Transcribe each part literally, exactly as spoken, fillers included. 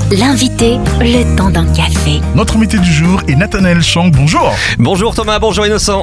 L'invité, le temps d'un café. Notre invité du jour est Nathanaël Chang. Bonjour. Bonjour Thomas, bonjour Innocent.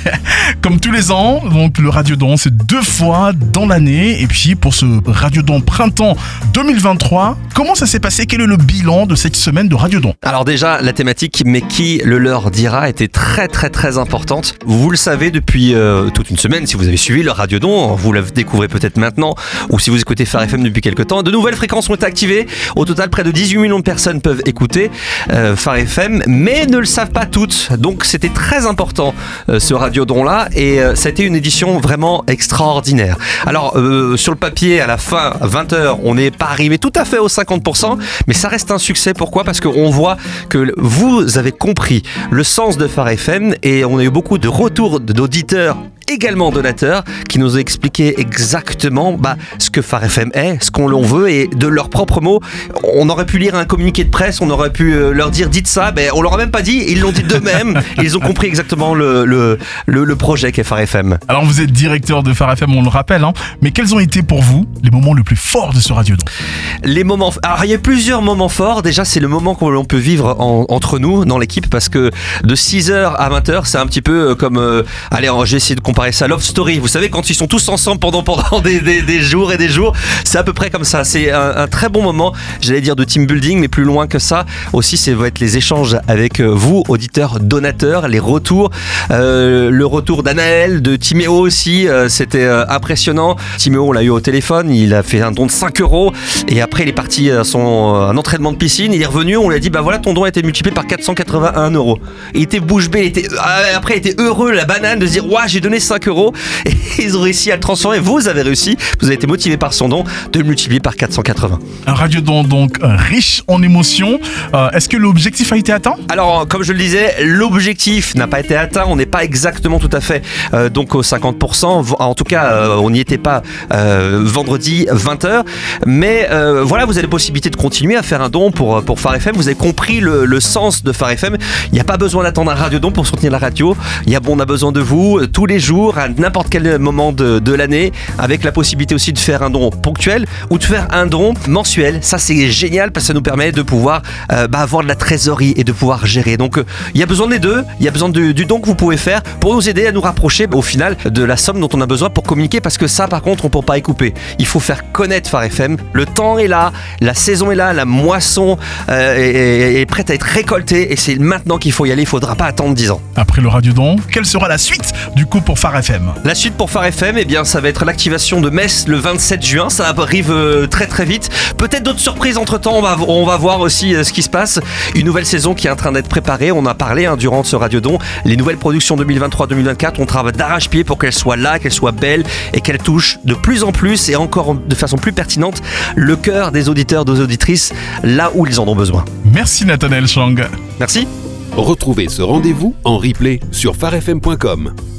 Comme tous les ans, donc le Radiodon, c'est deux fois dans l'année. Et puis pour ce Radiodon printemps deux mille vingt-trois, comment ça s'est passé? Quel est le bilan de cette semaine de Radiodon? Alors déjà, la thématique, mais qui le leur dira, était très très très importante. Vous le savez depuis euh, toute une semaine, si vous avez suivi le Radiodon, vous le découvrez peut-être maintenant, ou si vous écoutez Phare F M depuis quelques temps, de nouvelles fréquences ont été activées. Au total, près de dix-huit millions de personnes peuvent écouter euh, Phare F M, mais ne le savent pas toutes. Donc c'était très important euh, ce Radiodon-là, et euh, ça a été une édition vraiment extraordinaire. Alors euh, sur le papier, à la fin, à vingt heures, on n'est pas arrivé tout à fait aux cinquante pour cent, mais ça reste un succès. Pourquoi ? Parce qu'on voit que vous avez compris le sens de Phare F M, et on a eu beaucoup de retours d'auditeurs, également donateurs, qui nous ont expliqué exactement bah, ce que Phare F M est, ce qu'on l'on veut, et de leurs propres mots. On aurait pu lire un communiqué de presse, on aurait pu euh, leur dire dites ça, ben, on leur a même pas dit, ils l'ont dit d'eux-mêmes, et ils ont compris exactement le, le, le, le projet qu'est Phare F M. Alors vous êtes directeur de Phare F M, on le rappelle, hein, mais quels ont été pour vous les moments les plus forts de ce Radiodon? Les moments, alors il y a plusieurs moments forts. Déjà, c'est le moment que l'on peut vivre en, entre nous, dans l'équipe, parce que de six heures à vingt heures, c'est un petit peu comme, euh, allez, j'ai essayé de comparer ça à Love Story. Vous savez, quand ils sont tous ensemble pendant, pendant des, des, des jours et des jours, c'est à peu près comme ça. C'est un, un très bon moment, j'allais dire de team building, mais plus loin que ça. Aussi, ça va être les échanges avec vous, auditeurs, donateurs, les retours, euh, le retour d'Anaël, de Timéo aussi, euh, c'était euh, impressionnant. Timéo, on l'a eu au téléphone, il a fait un don de cinq euros, et après il est parti à son un entraînement de piscine, il est revenu, on lui a dit bah voilà, ton don a été multiplié par quatre cent quatre-vingt-un euros. Il était bouche bée, il était, après il était heureux, la banane, de se dire ouah, j'ai donné cinq euros, et ils ont réussi à le transformer. Vous avez réussi, vous avez été motivé par son don, de le multiplier par quatre cent quatre-vingts. Un Radiodon donc euh, riche en émotions. Euh, est-ce que l'objectif a été atteint? Alors comme je le disais, l'objectif n'a pas été atteint, on n'est pas exactement tout à fait euh, donc aux cinquante pour cent, en tout cas euh, on n'y était pas euh, vendredi vingt heures, mais euh, voilà, vous avez la possibilité de continuer à faire un don pour, pour Phare F M. Vous avez compris le, le sens de Phare F M. Il n'y a pas besoin d'attendre un Radiodon pour soutenir la radio. Il y a, bon, on a besoin de vous euh, tous les jours, à n'importe quel moment de, de l'année, avec la possibilité aussi de faire un don ponctuel ou de faire un don mensuel. Ça c'est génial, parce que ça nous permet de pouvoir euh, bah, avoir de la trésorerie et de pouvoir gérer. Donc euh, il y a besoin des deux, il y a besoin du, du don que vous pouvez faire pour nous aider à nous rapprocher au final de la somme dont on a besoin pour communiquer, parce que ça par contre on ne peut pas y couper. Il faut faire connaître Phare F M. Le temps est là, la saison est là, la moisson euh, est, est prête à être récoltée, et c'est maintenant qu'il faut y aller, il ne faudra pas attendre dix ans. Après le Radiodon, quelle sera la suite du coup pour Phare F M? La suite pour Phare F M, eh bien, ça va être l'activation de Metz le vingt-sept juin, ça arrive euh, très très vite. Peut-être d'autres surprises entre temps, on va, on va voir aussi euh, ce qui se passe. Une nouvelle saison qui est en train d'être préparée, on a parlé hein, durant ce Radiodon, les nouvelles productions deux mille vingt-trois deux mille vingt-quatre, on travaille d'arrache-pied pour qu'elles soient là, qu'elles soient belles, et qu'elles touchent de plus en plus, et encore de façon plus pertinente, le cœur des auditeurs, des auditrices, là où ils en ont besoin. Merci Nathanaël Chang. Merci. Retrouvez ce rendez-vous en replay sur phare f m point com.